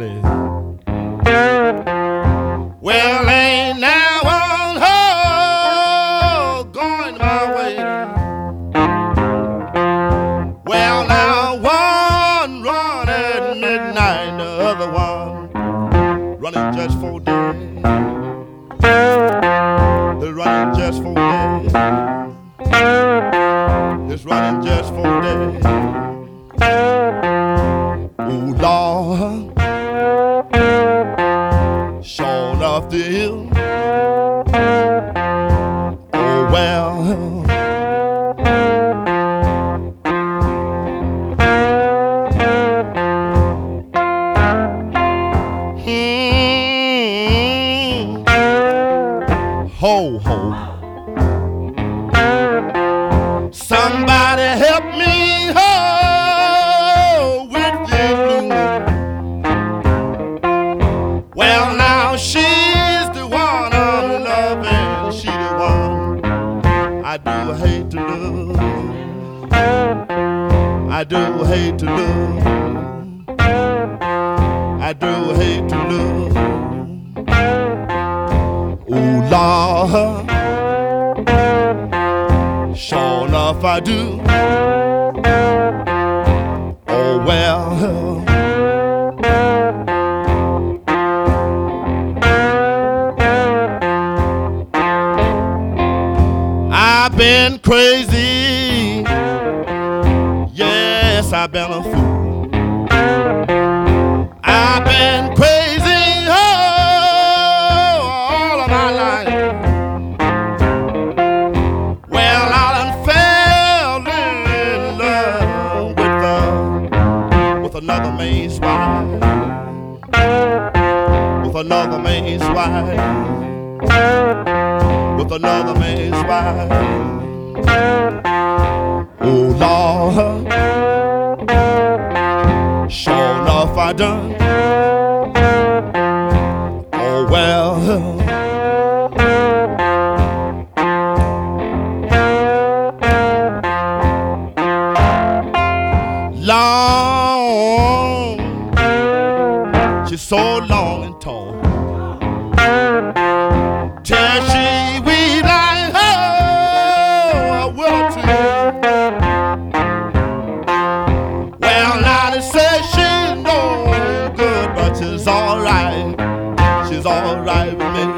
way. Well, ain't now one hoe going my way. Well, now one run at midnight, the other one running just for day. They're running just for day. It's running just for day. Oh Lord, sure enough the hill. Oh well. Ho ho. Somebody help me ho with this blue. Well now she's the one I'm loving, she the one I do hate to love. I do hate to love. I do hate to love. Oh Lord, sure enough I do. Oh well. I've been crazy. Yes, I've been a fool. I've been crazy all of my life. Well, I done fell in love with another man's wife. With another man's wife. With another man's wife. Oh Lord, sure enough I done. Oh well. Long, she's so long and tall. Till she weave like a willow tree. Well, now they say she's no good, but she's alright. She's alright with me.